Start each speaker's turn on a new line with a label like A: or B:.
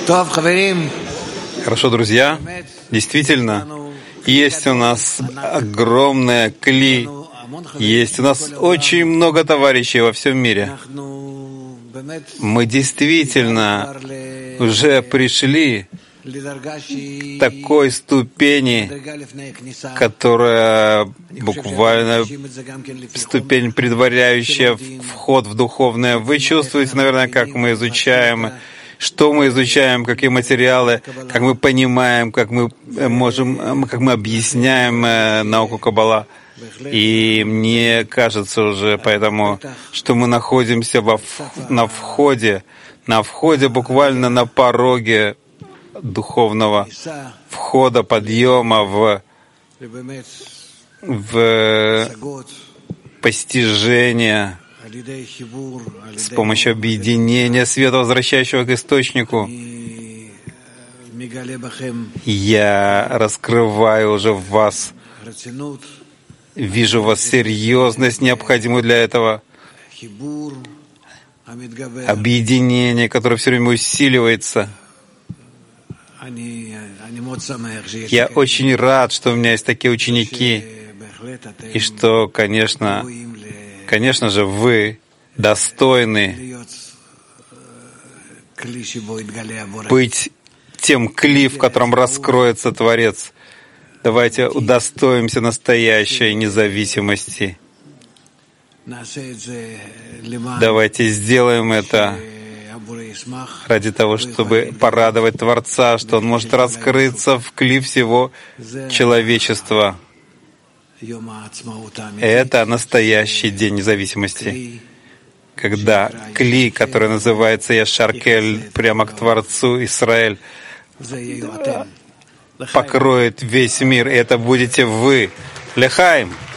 A: Хорошо, друзья. Действительно, есть у нас огромное кли, есть у нас очень много товарищей во всем мире. Мы действительно уже пришли к такой ступени, которая буквально ступень, предваряющая вход в духовное. Вы чувствуете, наверное, как мы изучаем, что мы изучаем, какие материалы, как мы понимаем, как мы можем, как мы объясняем науку Каббала. И мне кажется уже поэтому, что мы находимся на входе буквально на пороге духовного входа, подъема в постижение с помощью объединения света, возвращающего к источнику. Я раскрываю уже в вас, вижу в вас серьезность, необходимую для этого, объединение, которое все время усиливается. Я очень рад, что у меня есть такие ученики, и что, конечно же, вы достойны быть тем кли, в котором раскроется Творец. Давайте удостоимся настоящей независимости. Давайте сделаем это ради того, чтобы порадовать Творца, что Он может раскрыться в кли всего человечества. Это настоящий день независимости, когда кли, который называется Яшар-Кель, прямо к Творцу Исраэль, покроет весь мир, и это будете вы. Лехаим!